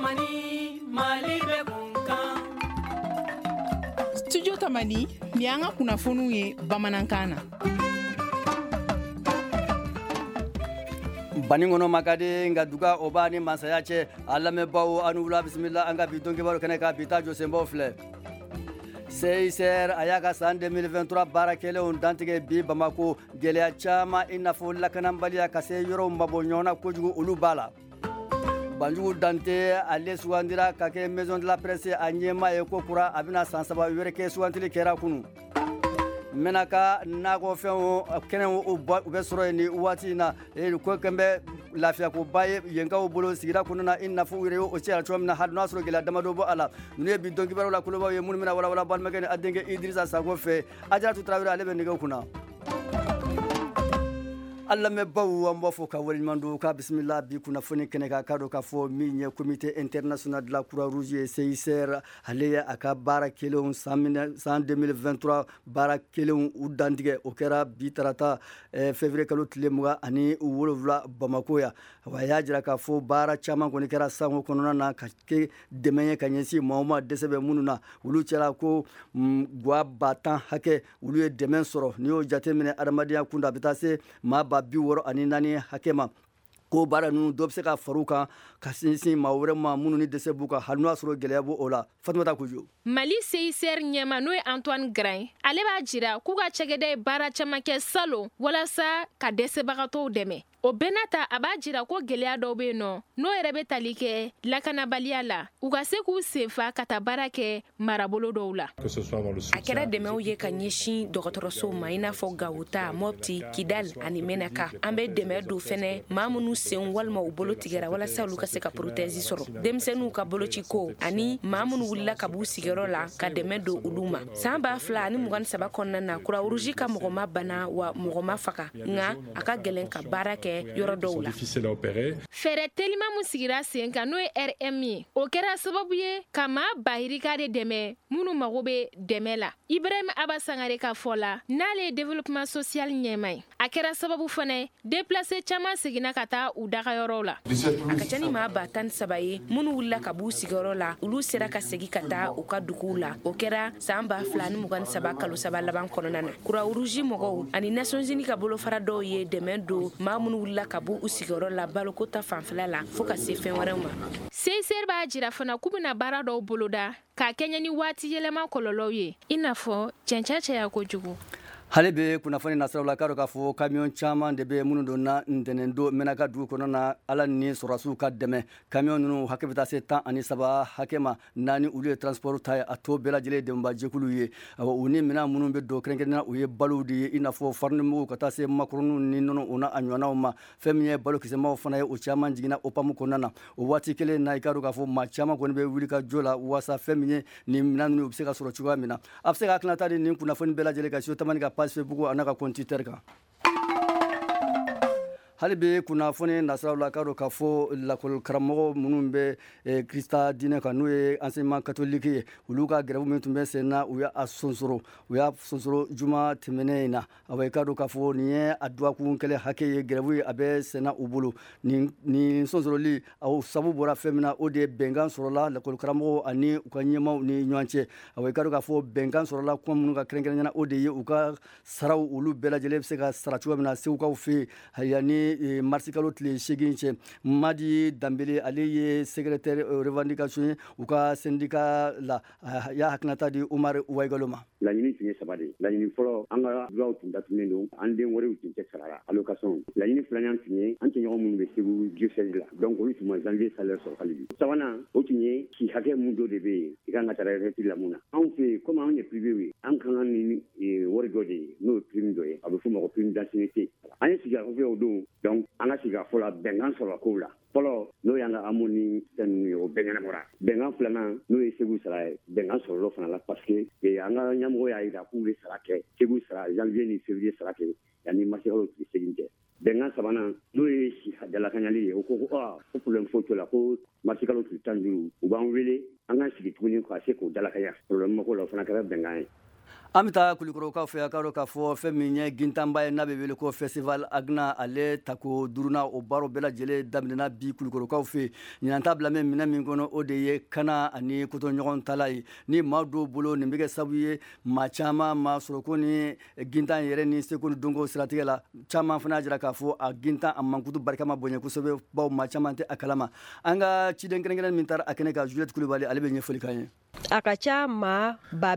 Tamani Mali bɛ kunkan. Studio Tamani ni an ka kunnafoniw ye bamanankan na. Baningono makade nga duga obani masaya cɛ a lamɛnbaaw ani wula bisimila an ka bi dɔnkibaru kɛnɛ ka bi ta jɔsenbaw filɛ. CICR a y'a ka san 2023 baara kɛlenw dantigɛ bi Bamako gɛlɛya caman i n'a fɔ lakanabaliya ka se yɔrɔw mabɔ ɲɔgɔn na kojugu olu b'a la. Banjugu Dante ale sugandira ka kɛ Maison de la Presse a ɲɛmaa ye ko kura a bɛna san 3 wɛrɛ kɛ sugantili kɛra kunu. Menaka nakɔfɛnw kɛnɛw u bɛ sɔrɔ yen ni waati in na ko kɛn bɛ lafiyakoba ye yenkaw bolo sigira kɔnɔna na i n'a fɔ u yɛrɛ y'o cɛla cogo min na hali n'a sɔrɔ gɛlɛya damadɔ bɔ a la. Ninnu ye bi dɔnkibaru la kulobaw ye minnu bɛna walawala balimakɛ ni a denkɛ Idirisa Sako fɛ Ajaratu Tarawele ale bɛ nɛgɛw kunna. Alamɛbaw an b'a fɔ ka waleɲuman don ka bisimila bi kunnafoni kɛnɛ kan k'a dɔn k'a fɔ min ye comité international de la Croix-Rouge ye CICR ale ye a ka baara kelenw san 2023 baara kelenw u dantigɛ o kɛra bi tarata février kalo tile 27 Bamako ya. A y'a jira k'a fɔ baara caman kɔni kɛra sango kɔnɔna na ka kɛ dɛmɛ ye ka ɲɛsin maa o maa dɛsɛ bɛ minnu na olu cɛla ko guwa 10,000 hakɛ olu ye dɛmɛ sɔrɔ n'i y'o jateminɛ adamadenya kunda a bɛ taa se maa 64 hakɛ ma. Ko baara ninnu dɔ bɛ se ka far'u kan ka sinsin maa wɛrɛ ma minnu ni dɛsɛ b'u kan hali n'o y'a sɔrɔ gɛlɛya b'o o la. Fatumata Kojo. Mali CICR ɲɛma n'o ye Antoine Grain ale b'a jira k'u ka cɛkɛda ye baara caman kɛ salon walasa ka dɛsɛbagatɔw dɛmɛ. O bɛɛ n'a ta a b'a jira ko gɛlɛya dɔw bɛ yen nɔ n'o yɛrɛ bɛ tali kɛ lakanabaliya la u ka se k'u senfa ka taa baara kɛ marabolo dɔw la. A kɛra dɛmɛw ye ka ɲɛsin dɔgɔtɔrɔsow ma i n'a fɔ Gawuta, Mopti, Kidal ani Menaka. An bɛ dɛmɛ don fɛnɛ maa minnu sen walima u bolo tigɛra walasa olu ka se ka protèse sɔrɔ. Denmisɛnninw ka boloci ko ani maa minnu wulila ka b'u sigiyɔrɔ la ka dɛmɛ don olu ma. San 2023 kɔnɔna na Croix-Rouge ka mɔgɔ ma bana wa mɔgɔ ma faga nka a ka gɛlɛn ka baara kɛ yɔrɔ dɔw la. Fɛɛrɛ telima mun sigira sen kan n'o ye RM ye o kɛra sababu ye ka maa bahirika de dɛmɛ minnu mago bɛ dɛmɛ la. Ibrahim Aba Sangare ka fɔ la n'ale ye développement social ɲɛma ye a kɛra sababu fana ye déplacé caman seginna ka taa u dagayɔrɔw la. A ka ca ni maa 13 ye minnu wulila ka b'u sigiyɔrɔ la olu sera ka segin ka taa u ka duguw la o kɛra san 2023 kalo 3 laban kɔnɔna na. Croix-Rouge mɔgɔw ani Nations Unies ka bolofara dɔw ye dɛmɛ don maa minnu wulila ka b'u sigiyɔrɔ la baloko ta fanfɛla la fo ka se fɛn wɛrɛw ma. CICR b'a jira fana k'u bɛna baara dɔw boloda k'a kɛɲɛ ni waati yɛlɛma kɔlɔlɔw ye i n'a fɔ cɛncɛn caya kojugu. Hali bɛ kunnafoni nasiraw la k'a dɔn k'a fɔ camion caman de bɛ minnu donna ntɛnɛndon Menaka dugu kɔnɔ na ala ni sɔrɔdasiw ka dɛmɛ camion ninnu hakɛ bɛ taa se 13 hakɛ ma naani olu ye transport ta ye a tɔ bɛɛ lajɛlen dɛmɛba jɛkulu ye u ni minɛn minnu bɛ don kɛrɛnkɛrɛnnenya u ye balow de ye i n'a fɔ farinimugu ka taa se makarɔniw ni nɔnɔ o n'a ɲɔgɔnnaw ma fɛn min ye balokisɛmaw fana ye o caman jiginna OPAM kɔnɔna na o waati kelen na i k'a dɔn k'a fɔ maa caman kɔni bɛ wuli ka jɔ la waasa fɛn min ye nin minɛn ninnu u bɛ se ka sɔrɔ cogoya min na a bɛ se ka hakilinata di nin kunnafoni bɛɛ lajɛlen ka Studio Tamani ka page Facebook a n'a ka compte Twitter kan. Hali bɛ kunnafoni nasiraw la k'a dɔn k'a fɔ lakɔli karamɔgɔ minnu bɛ Kirista diinɛ kan n'o ye enseignement catholique ye olu ka grève min tun bɛ sen na u y'a sonsoro juma tɛmɛnen in na i k'a dɔn k'a fɔ nin ye a duwakun kɛlɛ hakɛ ye grève ye a bɛ sen na u bolo nin sonsoroli sabu bɔra fɛn min na o de ye bɛnkan sɔrɔla lakɔli karamɔgɔw ani u ka ɲɛmaaw ni ɲɔgɔn cɛ i k'a dɔn k'a fɔ bɛnkan sɔrɔla kuma minnu ka kɛrɛnkɛrɛnnen na o de ye u ka saraw olu bɛɛ lajɛlen bɛ se ka sara cogoya min na segukaw fɛ yen yanni marisi kalo tile 8 cɛ Madi Dambele ale ye secrétaire revendication ye u ka syndicat la y'a hakilinata di Umar Waigalo ma. Laɲini tun ye 3 de ye. Laɲini fɔlɔ an ka duwaw tun datugulen don an den wɛrɛw tun tɛ sarala allocation. Laɲini filanan tun ye an tɔɲɔgɔn minnu bɛ Segu diocèse la donc olu tun ma janvier salaire sɔrɔ hali bi. Sabanan o tun ye si hakɛ mun dɔ de bɛ yen i kan ka taa retraite la mun na. Anw fɛ yen comme anw ye privé ye an kan ka ni wari dɔ de ye n'o ye prime dɔ ye a bɛ f'o ma ko prime d'ancienneté. An ye sigi o don donc an ka sigi fɔlɔ la bɛnkan sɔrɔ kow la. Fɔlɔ n'o y'an ka amoni fɛn ninnu ye o bɛɛ ɲɛnabɔra. Bɛnkan filanan n'o ye Segu sara ye bɛnkan sɔrɔl'o fana la parce que an ka ɲɛmɔgɔ y'a jira k'u bɛ sara kɛ Segu sara janvier ni février sara kɛ yanni marché kalo tile 8 cɛ. Bɛnkan sabanan n'o ye jalakanyali ye o ko ko problème foyi t'o la ko marché kalo tile 15 u b'an wele an ka sigi tuguni ka se k'o dalakanya problème ma k'o la o fana kɛra bɛnkan ye. Amita kulikoro ka fɛ ka ka fɔ fɛn min ye gintanba ye n'a bɛ wele ko festival Agna ale tako duruna o baaro bɛɛ lajɛlen daminɛna bi kulikorokaw fɛ ɲinan ta bila minɛ min kɔnɔ o de ye kana ani kotoɲɔgɔn tala ye ni maa dɔw bolo nin bɛ kɛ sababu ye maa caman ma sɔrɔ ko ni gintan yɛrɛ ni seko ni donko siratigɛ la caman fana jira k'a fɔ a gintan a mankutu barika ma bonya kosɛbɛ baw maa caman tɛ a kalama an ka ciden kɛrɛnkɛrɛn min taara a kɛnɛ ka Juliette Kulibali ale bɛ ɲɛfɔli k'an ye. A ka ca maa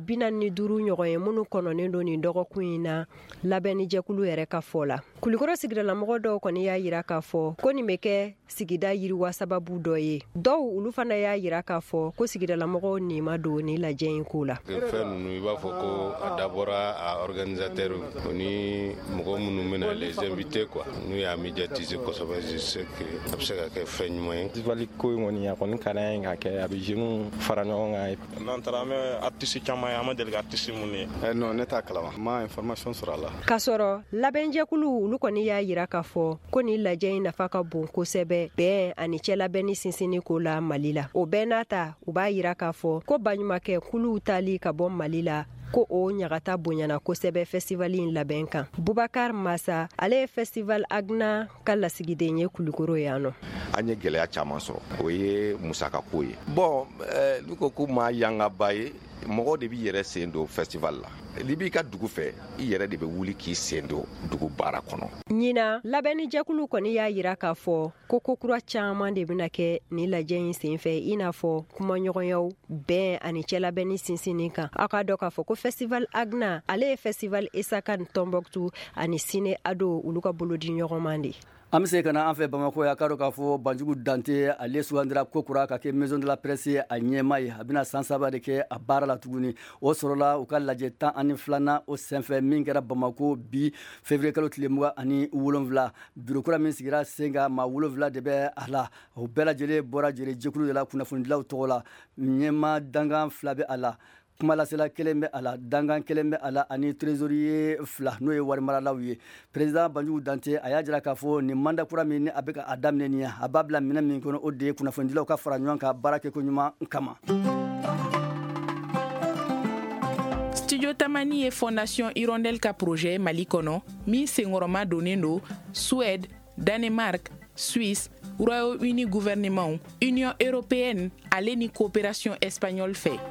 45 ɲɔgɔn ye minnu kɔnɔnen don nin dɔgɔkun in na labɛnni jɛkulu yɛrɛ ka fɔ la. Kulikoro sigidalamɔgɔ dɔw kɔni y'a yira k'a fɔ ko nin bɛ kɛ sigida yiriwa sababu dɔ ye. Dɔw olu fana y'a yira k'a fɔ ko sigidalamɔgɔw nin ma don ni lajɛ in ko la. Fɛn ninnu i b'a fɔ ko a dabɔra a organisateur ni mɔgɔ minnu bɛna les invités quoi n'u y'a médiatiser kosɛbɛ je sais que a bɛ se ka kɛ fɛn ɲuman ye. Festival ko in kɔni a kɔni ka d'an ye ka kɛ a bɛ jeunes fara ɲɔgɔn kan. N'an taara an bɛ artiste caman ye an ma deli ka artiste minnu ye. Non ne t'a kalama ma information sɔrɔ a la. K'a sɔrɔ labɛnjɛkulu olu kɔni y'a yira k'a fɔ ko nin lajɛ in nafa ka bon kosɛbɛ bɛn ani cɛ labɛnni sinsinni ko la Mali la. O bɛɛ n'a ta u b'a yira k'a fɔ ko baɲumankɛ kuluw tali ka bɔ Mali la ko o ɲagata bonyana kosɛbɛ festival in labɛn kan. Bubakar Masa ale ye festival Agna ka lasigiden ye Kulikoro yan nɔ. An ye gɛlɛya caman sɔrɔ o ye musaka ko ye. Bon n'u ko ko maa yangaba ye mɔgɔ de b'i yɛrɛ sen don festival la. N'i b'i ka dugu fɛ i yɛrɛ de bɛ wuli k'i sen don dugu baara kɔnɔ. Ɲinan labɛnni jɛkulu kɔni y'a yira k'a fɔ ko kokura caman de bɛna kɛ nin lajɛ in senfɛ i n'a fɔ kumaɲɔgɔnyaw bɛn ani cɛ labɛnni sinsinni kan. Aw ka dɔn k'a fɔ ko festival Agna ale ye festival Esaka ni Tombouctou ani Sine Ado olu ka bolodi ɲɔgɔnman de. An bɛ se ka na an fɛ Bamako ya k'a dɔn k'a fɔ Banjugu Dante ale sugandira ko kura ka kɛ maison de la presse a ɲɛma ye a bɛna san 3 de kɛ a baara la tuguni o sɔrɔla u ka lajɛ 12 o senfɛ min kɛra Bamako bi février kalo tile 27 bureau kura min sigira sen kan maa 7 de bɛ a la o bɛɛ lajɛlen bɔra jɛkulu de la kunnafonidilaw tɔgɔ la ɲɛma dangan 2 bɛ a la kumalasela kelen bɛ a la dangan kelen bɛ a la ani trésorier 2 n'o ye warimaralaw ye président Banjugu Dante a y'a jira k'a fɔ nin mandat kura min ni a bɛ a daminɛ nin ye a b'a bila minɛ min kɔnɔ o de ye kunnafonidilaw ka fara ɲɔgɔn kan baara kɛ ko ɲuman kama. Studio Tamani ye Fondation Hirondelle ka projet Mali kɔnɔ min senkɔrɔma donnen don Suède, Danemark, Suisse, Royaume-Uni gouvernement, Union européenne ale ni coopération espagnole fɛ.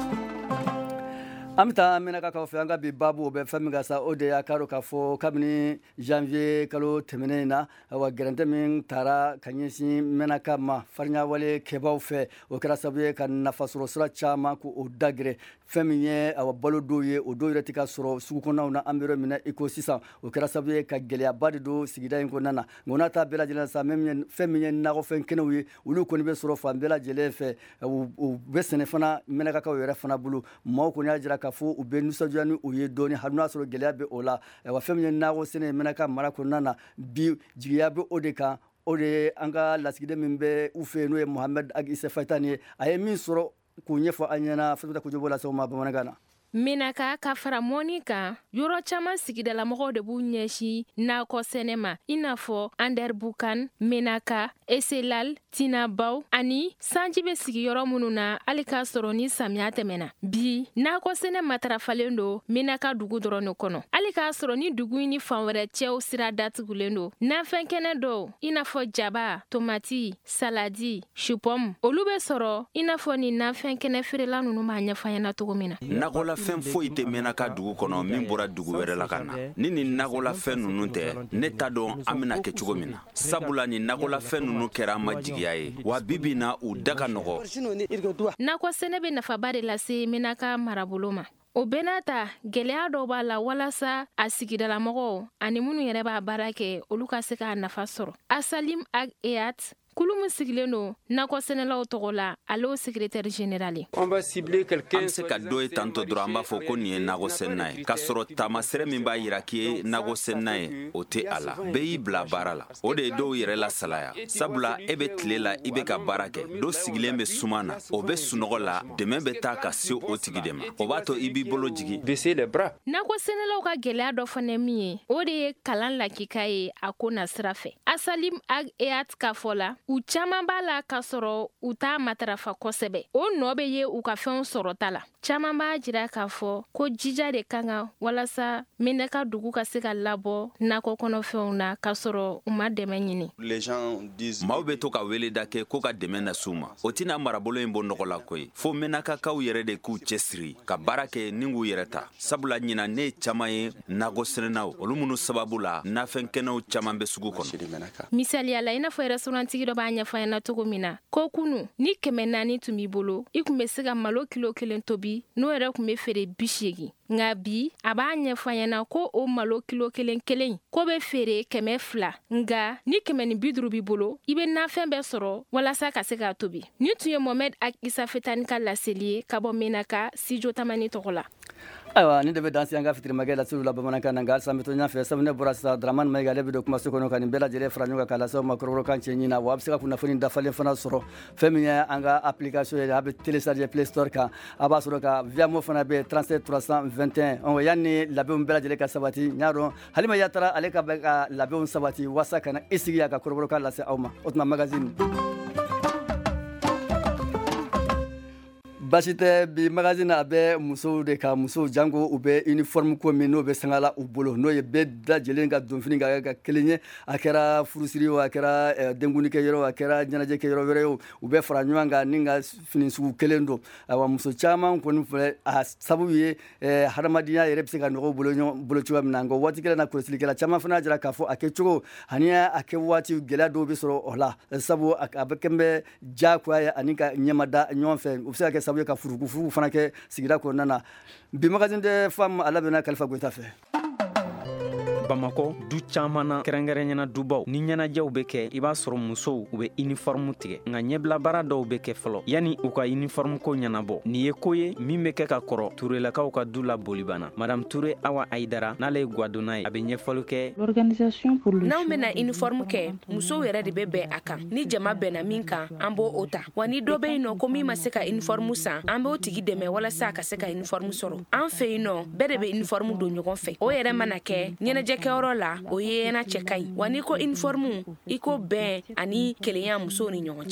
An bɛ taa Menaka fɛ an ka bi babu o bɛ fɛn min ka sa o de y'a k'a dɔn k'a fɔ kabini janvier kalo tɛmɛnen in na wa gɛrɛntɛ min taara ka ɲɛsin Menaka ma fariɲawale kɛbaw fɛ o kɛra sababu ye ka nafasɔrɔ sira caman k'o dagɛrɛ fɛn min ye balo dɔw ye o dɔw yɛrɛ tɛ ka sɔrɔ sugu kɔnɔnaw na an bɛ yɔrɔ min na i ko sisan o kɛra sababu ye ka gɛlɛyaba de don sigida in kɔnɔna na nka n'a ta bɛɛ lajɛlen sa fɛn min ye nakɔfɛn kɛnɛw ye olu kɔni bɛ sɔrɔ fan bɛɛ lajɛlen fɛ u bɛ sɛnɛ fana Menakakaw yɛrɛ fana bolo maaw kɔni y'a jira k'a fɔ u bɛ nisɔndiya ni u ye dɔɔni hali n'a sɔrɔ gɛlɛya bɛ o la wa fɛn min ye nakɔ sɛnɛ Menaka mara kɔnɔna na bi jigiya bɛ o de kan o de ye an ka lasigiden min bɛ u fɛ yen n'o ye Mohamed Agise Fayitani ye a ye min sɔrɔ k'u ɲɛfɔ an ɲɛna Fatumata Kojobo la sɔgɔma bamanankan na. Menaka ka fara mɔni kan yɔrɔ caman sigidalamɔgɔw de b'u ɲɛsin nakɔ sɛnɛ ma i n'a fɔ Anderbukan, Menaka, Eselal, Tinabaw ani sanji bɛ sigi yɔrɔ minnu na hali k'a sɔrɔ ni samiya tɛmɛna. Bi nakɔ sɛnɛ matarafalen don Menaka dugu dɔrɔn de kɔnɔ hali k'a sɔrɔ ni dugu in ni fan wɛrɛ cɛw sira datugulen don. Nafɛn kɛnɛ dɔw i n'a fɔ jaba, tomati, saladi, chupɔmu olu bɛ sɔrɔ i n'a fɔ ni nafɛn kɛnɛ feerela ninnu b'a ɲɛfɔ ɲɛna cogo min na. Fɛn foyi tɛ Menaka dugu kɔnɔ min bɔra dugu wɛrɛ la ka na ni nin nakɔlafɛn ninnu tɛ ne t'a dɔn an bɛna kɛ cogo min na sabula nin nakɔlafɛn ninnu kɛra an ma jigiya ye wa bibi na u da ka nɔgɔ. Nakɔ sɛnɛ bɛ nafaba de lase Menaka marabolo ma. O bɛɛ n'a ta gɛlɛya dɔw b'a la walasa a sigidalamɔgɔw ani minnu yɛrɛ b'a baara kɛ olu ka se k'a nafa sɔrɔ. Asalim Ag Eyat kulu min sigilen don nakɔ sɛnɛlaw tɔgɔ la ale o secrétaire général ye. An bɛ se ka dɔ ye tantɔ dɔrɔn an b'a fɔ ko nin ye nakɔ sɛnɛna ye k'a sɔrɔ taamasɛrɛ min b'a yira k'i ye nakɔ sɛnɛna ye o tɛ a la bɛɛ y'i bila baara la o de ye dɔw yɛrɛ la salaya sabula e bɛ tile la i bɛ ka baara kɛ dɔ sigilen bɛ suman na o bɛ sunɔgɔ la dɛmɛ bɛ taa ka se o tigi de ma o b'a to i b'i bolo jigi. Nakɔ sɛnɛlaw ka gɛlɛya dɔ fana ye min ye o de ye kalan lakika ye a ko na sira fɛ. Asalim Ag Eyat ka fɔ la u caaman b'a la k'a sɔrɔ u t'a matarafa kosɛbɛ. O nɔ bɛ ye u ka fɛnw sɔrɔta la. Caaman b'a jira k'a fɔ ko jija de kan ka walasa Menaka dugu ka se ka labɔ nakɔ kɔnɔfɛnw na k'a sɔrɔ u ma dɛmɛ ɲini. Maaw bɛ to ka weleda kɛ ko ka dɛmɛ na s'u ma. O tɛna marabolo in bɔ nɔgɔ la koyi. Fo Menakakaw yɛrɛ de k'u cɛsiri ka baara kɛ ni k'u yɛrɛ ta. Sabula ɲina ne caaman ye nakɔsɛnɛnaw olu minnu sababu la nafɛn kɛnɛw caaman bɛ sugu kɔnɔ. Misaliya la i n'a fɔ restaurantigi dɔ b'a ɲɛfɔ ɲɛna cogo min na ko kunu ni 400 tun b'i bolo i kun bɛ se ka malo kilo 1 tobi n'o yɛrɛ kun bɛ feere 80. Nga bi a b'a ɲɛfɔ ɲɛna ko o malo kilo 1 ko bɛ feere 200. Nga ni 150 b'i bolo i bɛ nafɛn bɛɛ sɔrɔ walasa ka se k'a tobi. Ni tun ye Mohamed Isa Fetani ka laseli ye ka bɔ Menaka Studio Tamani tɔgɔ la. Ayiwa ni de bɛ dansi an ka fitirimakɛ lasiriw la bamanankan na nka san bɛ to ɲɛfɛ sabu ne bɔra sisan Dramane Mayiga ale bɛ don kumaso kɔnɔ ka nin bɛɛ lajɛlen fara ɲɔgɔn kan k'a lase aw ma kɔrɔbɔrɔkan cɛ ɲin na wa a bɛ se ka kunnafoni dafalen fana sɔrɔ fɛn min ye an ka application ye a bɛ télécharger Play Store kan a b'a sɔrɔ ka Viamo fana bɛ 37 321 yanni labɛnw bɛɛ lajɛlen ka sabati n y'a dɔn Halima Yatara ale ka bɛ ka labɛnw sabati walasa ka na i sigi a ka kɔrɔbɔrɔkan lase aw ma o tuma magazine basi tɛ bi magazine a bɛ musow de ka musow jango u bɛ uniforme ko min n'o bɛ sangala u bolo n'o ye bɛɛ lajɛlen ka donfini ka kelen ye a kɛra furusiri o a kɛra denkundi kɛ yɔrɔ a kɛra ɲɛnajɛ kɛ yɔrɔ wɛrɛ ye u bɛ fara ɲɔgɔn kan ni ka fini sugu kelen don ayiwa muso caman kɔni filɛ a sababu ye hadamadenya yɛrɛ bɛ se ka nɔgɔ bolo cogoya min na nka waati kelen na kɔlɔsilikɛla caman fana jira k'a fɔ a kɛcogo ani a kɛ waati gɛlɛya dɔw bɛ sɔrɔ o la sabu a bɛ kɛ bɛ diyagoya ye ani ka ɲɛmada ɲɔgɔn fɛ u bɛ se ka kɛ sababu ye ka furukufuruku fana kɛ sigida kɔnɔna na bi magazine de femme ala bɛna Kalifa Goyita fɛ. Bamako du caman na kɛrɛnkɛrɛnyana dubaw ni ɲɛnajɛw bɛ kɛ i b'a sɔrɔ musow u bɛ uniforme tigɛ nka ɲɛbila baara dɔw bɛ kɛ fɔlɔ yanni u ka uniforme ko ɲɛnabɔ nin ye ko ye min bɛ kɛ ka kɔrɔ Turelakaw ka du la bolibana Madame Ture Awa Aidara n'ale ye Gwadona ye a bɛ ɲɛfɔli kɛ n'anw bɛna uniforme kɛ musow yɛrɛ de bɛ bɛn a kan ni jama bɛnna min kan an b'o o ta wa ni dɔ bɛ yen nɔ ko min ma se ka uniforme san an b'o tigi dɛmɛ walasa a ka se ka uniforme sɔrɔ an fɛ yen nɔ bɛɛ de bɛ uniforme don ɲɔgɔn fɛ o yɛrɛ mana kɛ ɲɛnajɛ kɛyɔrɔ la o ye na cɛ ka ɲi wa ni ko uniforme i ko bɛn ani kelenya musow ni ɲɔgɔn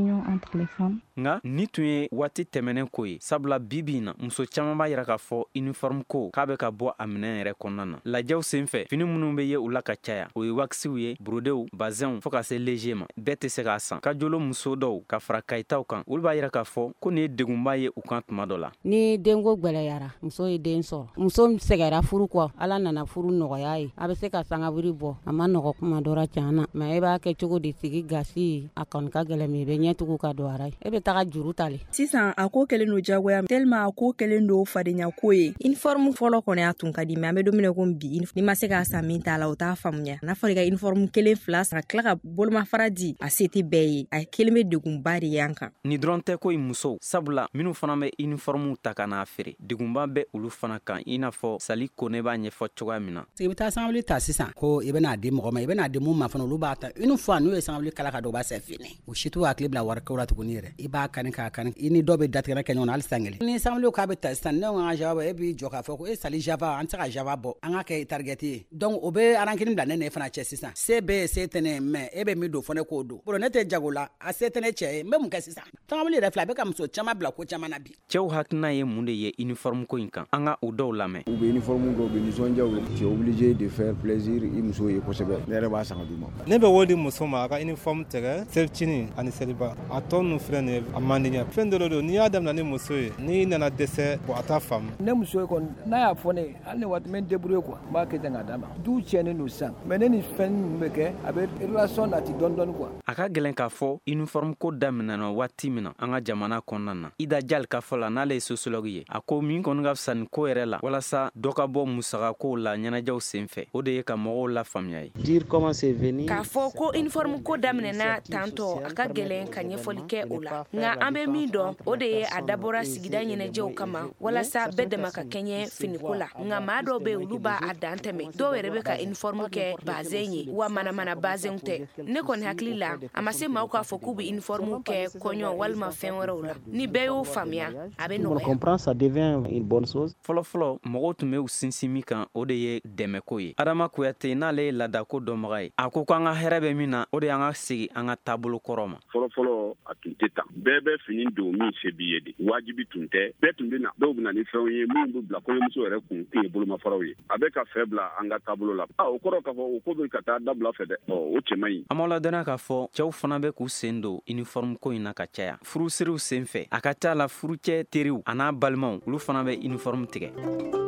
cɛ nka ni tun ye waati tɛmɛnen ko ye sabula bibi na muso caman b'a yira k'a fɔ uniforme ko k'a bɛ ka bɔ a minɛn yɛrɛ kɔnɔna na lajɛw senfɛ fini minnu bɛ ye u la ka caya o ye wakisiw ye brodew bazɛnw fɔ ka se léger ma bɛɛ tɛ se k'a san ka jolo muso dɔw ka fara kayitaw kan olu b'a yira k'a fɔ ko nin ye degunba ye u kan tuma dɔ la ni denko gwɛlɛyara muso ye den sɔrɔ muso sɛgɛra furu kɔ ala nana furu nɔgɔya ye a bɛ se ka sangabiri bɔ a ma nɔgɔ kuma dɔra caana mɛ e b'a kɛ cogo di sigi gasi a kɔni ka gɛlɛn mɛ i bɛ ɲɛtugu ka don ara ye e bɛ taga juru tale sisan a ko kɛlen do jagoya tellement a ko kɛlen do fadenya ko ye uniforme fɔlɔ kɔni a tun ka di mɛ an bɛ don min na ko bi ni ma se k'a san min t'a la o t'a faamuya n'a fɔra i ka uniforme 1-2 san ka tila ka bolomafara di a se tɛ bɛɛ ye a kelen bɛ degunba de y'an kan ni dɔrɔn tɛ ko musow sabula minnu fana bɛ uniforme ta ka n'a feere degunba bɛ olu fana kan i n'a fɔ Sali Kone b'a ɲɛfɔ cogoya min na i bɛ taa sangabili ta sisan ko i bɛna di mɔgɔ ma i bɛna di mun ma fana olu b'a ta une fois n'u ye sangabili kala ka dɔ b'a sɛ fini o si t'u hakili bila wari kɛw la tuguni yɛrɛ i b'a kani k'a kani i ni dɔ bɛ datigɛra kɛ ɲɔgɔn na hali san kelen ni sangabili k'a bɛ ta sisan ne ko an ka java e b'i jɔ k'a fɔ ko e Sali java an tɛ se ka java bɔ an ka kɛ target ye donc o bɛ arankini bila ne fana cɛ sisan se bɛ ye se tɛ ne mais e bɛ min don fɔ ne k'o don bolo ne tɛ jago la a se tɛ ne cɛ ye n bɛ mun kɛ sisan sangabili yɛrɛ filɛ a bɛ ka muso caman bila ko caman na bi cɛw hakilina ye mun de ye uniforme ko in kan an ka o dɔw lamɛn u bɛ uniforme dɔw bɛ nisɔndiya u tu es obligé de faire plaisir i muso ye kosɛbɛ ne yɛrɛ b'a san ka d'u ma ne bɛ wari di muso ma a ka uniforme tigɛ selifitini ani seliba a tɔ ninnu filɛ nin ye a man di n ye fɛn dɔ don n'i y'a daminɛ ni muso ye n'i nana dɛsɛ a t'a faamu ne muso ye kɔni n'a y'a fɔ ne ye hali ne waati n bɛ débrouiller quoi n b'a kɛ ten k'a d'a ma du tiɲɛnen don sisan mais ne ni fɛn ninnu bɛ kɛ a bɛ relation nati dɔɔni dɔɔni quoi a ka gɛlɛn k'a fɔ uniforme ko daminɛna waati min na an ka jamana kɔnɔna na Ida Jal ka fɔ la n'ale ye sociologue ye a ko min kɔni ka fisa nin ko yɛrɛ la walasa dɔ ka bɔ musaka kow la ɲɛnajɛw senfɛ o de ye ka mɔgɔw la faamuya ye k'a fɔ ko uniforme ko daminɛna tantɔ a ka gɛlɛn ka ɲɛfɔli kɛ o la nka an bɛ min dɔn o de ye a dabɔra sigida ɲɛnajɛw kama walasa bɛɛ dama ka kɛɲɛ finiko la nka maa dɔw bɛ olu b'a a dan tɛmɛ dɔw yɛrɛ bɛ ka uniforme kɛ bazɛn ye wa manamana bazɛnw tɛ ne kɔni hakili la a ma se maaw k'a fɔ k'u bɛ uniforme kɛ kɔɲɔ walima fɛn wɛrɛw la ni bɛɛ y'o faamuya a bɛ nɔgɔya fɔlɔfɔlɔ mɔgɔw tun bɛ u sinsin min kan o de ye dɛmɛko ye ye Adama Kuyate n'ale ye laadako dɔnbaga ye a ko k'an ka hɛrɛ bɛ min na o de y'an ka segi an ka taabolo kɔrɔ ma. Fɔlɔfɔlɔ a tun tɛ tan bɛɛ bɛ fini don min se b'i ye de wajibi tun tɛ bɛɛ tun bɛ na dɔw bɛ na ni fɛnw ye minnu bɛ bila kɔɲɔmuso yɛrɛ kun tun ye bolomafaraw ye a bɛ ka fɛ bila an ka taabolo la o kɔrɔ k'a fɔ o ko bɛ ka taa dabila fɛ dɛ o cɛ man ɲi. An b'aw ladɔnniya k'a fɔ cɛw fana bɛ k'u sen don uniforme ko in na ka caya furusiriw sen fɛ a ka ca la furucɛ teriw a n'a balimaw olu fana bɛ uniforme tigɛ.